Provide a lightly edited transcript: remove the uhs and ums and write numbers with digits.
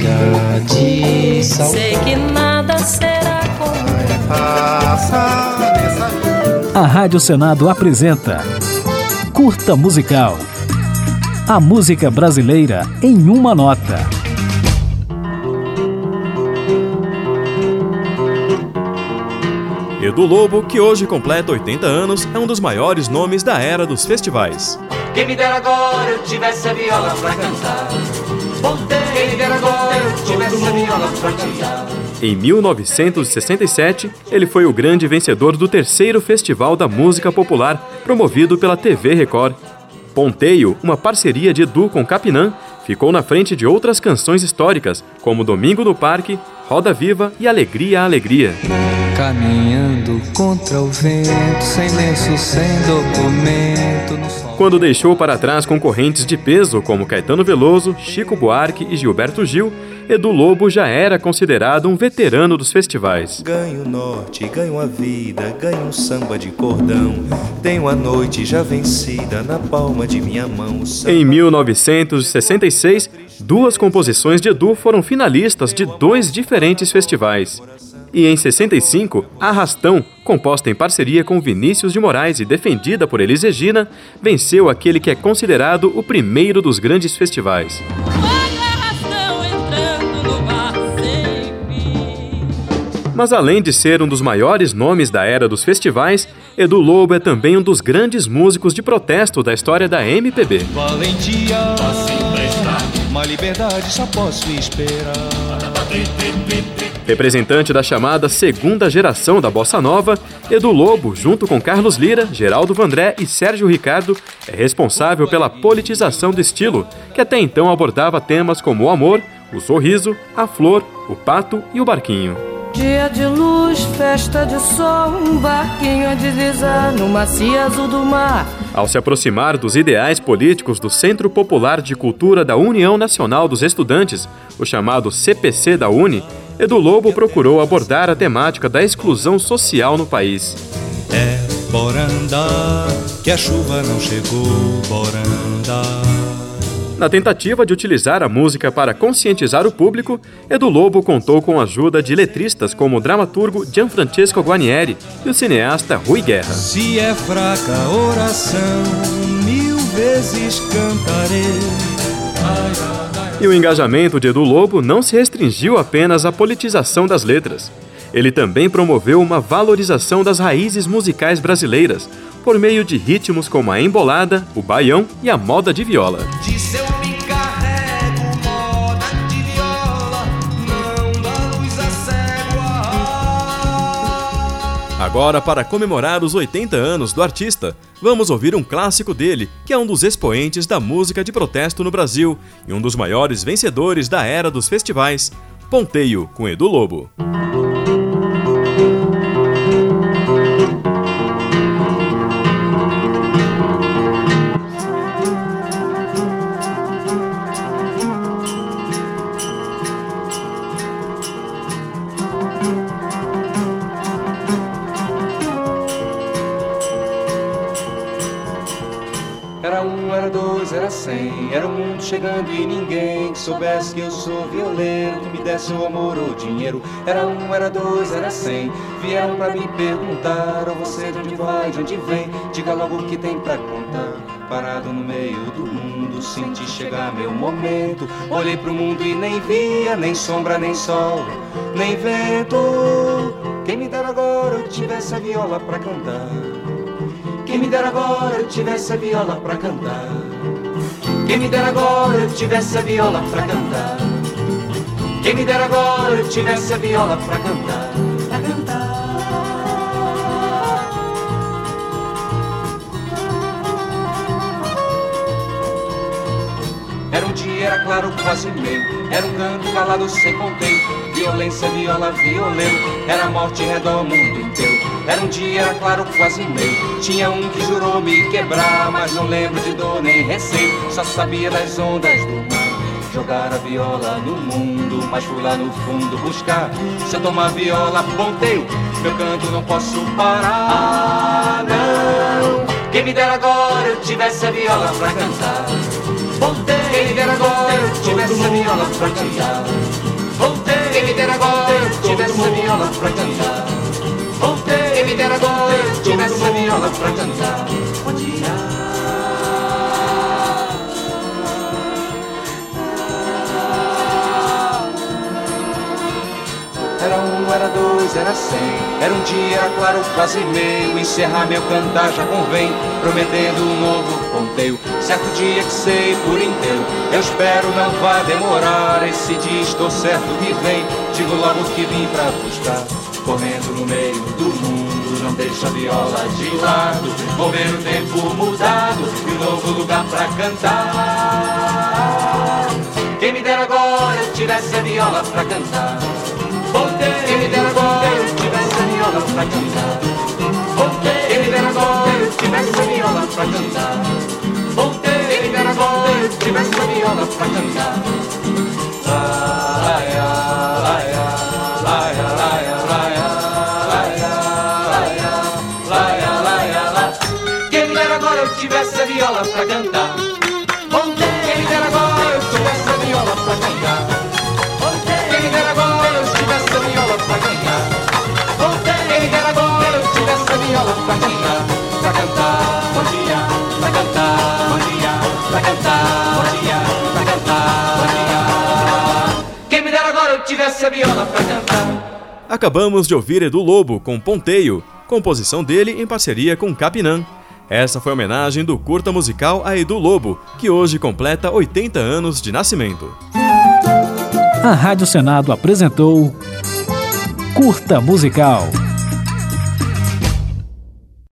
chega de saudade. Sei que nada será como A Rádio Senado apresenta Curta Musical. A música brasileira em uma nota. Edu Lobo, que hoje completa 80 anos, é um dos maiores nomes da era dos festivais. Quem me dera agora eu tivesse a viola pra cantar. Quem me dera agora eu tivesse a viola pra cantar. Em 1967, ele foi o grande vencedor do terceiro Festival da Música Popular, promovido pela TV Record. Ponteio, uma parceria de Edu com Capinã, ficou na frente de outras canções históricas, como Domingo no Parque, Roda Viva e Alegria, Alegria. Caminhando contra o vento, sem lenço, sem documento. Quando deixou para trás concorrentes de peso como Caetano Veloso, Chico Buarque e Gilberto Gil, Edu Lobo já era considerado um veterano dos festivais. Ganho o norte, ganho a vida, ganho um samba de cordão. Tenho a noite já vencida na palma de minha mão. Em 1966, duas composições de Edu foram finalistas de dois diferentes festivais. E em 65, Arrastão, composta em parceria com Vinícius de Moraes e defendida por Elis Regina, venceu aquele que é considerado o primeiro dos grandes festivais. Mas além de ser um dos maiores nomes da era dos festivais, Edu Lobo é também um dos grandes músicos de protesto da história da MPB. Valentia, uma liberdade só posso esperar. Representante da chamada segunda geração da Bossa Nova, Edu Lobo, junto com Carlos Lira, Geraldo Vandré e Sérgio Ricardo, é responsável pela politização do estilo, que até então abordava temas como o amor, o sorriso, a flor, o pato e o barquinho. dia de luz, festa de sol, um barquinho a deslizar no macio azul do mar. Ao se aproximar dos ideais políticos do Centro Popular de Cultura da União Nacional dos Estudantes, o chamado CPC da UNE, Edu Lobo procurou abordar a temática da exclusão social no país. É, bora andar, que a chuva não chegou, bora andar. Na tentativa de utilizar a música para conscientizar o público, Edu Lobo contou com a ajuda de letristas como o dramaturgo Gianfrancesco Guarnieri e o cineasta Rui Guerra. Se é fraca a oração, 1000 vezes cantarei. E o engajamento de Edu Lobo não se restringiu apenas à politização das letras. Ele também promoveu uma valorização das raízes musicais brasileiras, por meio de ritmos como a embolada, o baião e a moda de viola. Disse eu me carrego, moda de viola, não dá luz a cego. Agora, para comemorar os 80 anos do artista, vamos ouvir um clássico dele, que é um dos expoentes da música de protesto no Brasil e um dos maiores vencedores da era dos festivais, Ponteio, com Edu Lobo. Era um, era dois, era 100, era o mundo chegando e ninguém que soubesse que eu sou violeiro, que me desse o amor ou dinheiro. Era um, era dois, era 100, vieram pra me perguntar, ó você de onde vai, de onde vem, diga logo o que tem pra contar. Parado no meio do mundo, senti chegar meu momento, olhei pro mundo e nem via, nem sombra, nem sol, nem vento. Quem me dera agora eu tivesse a viola pra cantar. Quem me dera agora eu tivesse a viola pra cantar. Quem me dera agora eu tivesse a viola pra cantar. Quem me dera agora eu tivesse a viola pra cantar. Pra cantar. Era um dia, era claro, quase meio. Era um canto calado sem ponteio. Violência, viola, violento. Era morte em redor o mundo inteiro. Era um dia, era claro, quase meio. Tinha um que jurou me quebrar, mas não lembro de dor nem receio. Só sabia das ondas do mar. Jogar a viola no mundo, mas fui lá no fundo buscar. Se eu tomar viola, ponteio, meu canto não posso parar, não. Quem me dera agora eu tivesse a viola pra cantar. Ponteio, quem me dera agora eu tivesse a viola pra cantar. pra cantar. Voltei, quem me dera agora eu tivesse a viola pra cantar. Bom dia. Era um, era dois, era 100. Era um dia, era claro, quase meio. Encerrar meu cantar já convém, prometendo um novo ponteio. Certo dia que sei por inteiro, eu espero não vai demorar. Esse dia estou certo que vem, digo logo que vim pra buscar. Correndo no meio do mundo, não deixa a viola de lado. Vou ver o tempo mudado e um novo lugar pra cantar. Quem me dera agora eu tivesse a viola pra cantar. Voltei, quem me dera agora eu tivesse a viola pra cantar. Voltei, quem me dera agora eu tivesse a viola pra cantar. Voltei, quem me dera agora eu tivesse a viola pra cantar. Laia, laia, laia, laia, laia, laia, laia, laia, laia. Quem me dera agora eu tivesse a viola pra cantar. Voltei, quem me dera agora eu tivesse a viola pra cantar. Quem me dera agora eu tivesse a viola pra cantar. Voltei, quem me dera agora eu tivesse a viola pra cantar. Pra cantar, bom dia, pra cantar, bom dia, pra cantar, bom dia, pra cantar, bom dia. Quem me dera agora eu tivesse a viola pra cantar. Acabamos de ouvir Edu Lobo com Ponteio, composição dele em parceria com Capinã. Essa foi a homenagem do curta musical a Edu Lobo, que hoje completa 80 anos de nascimento. A Rádio Senado apresentou Curta Musical.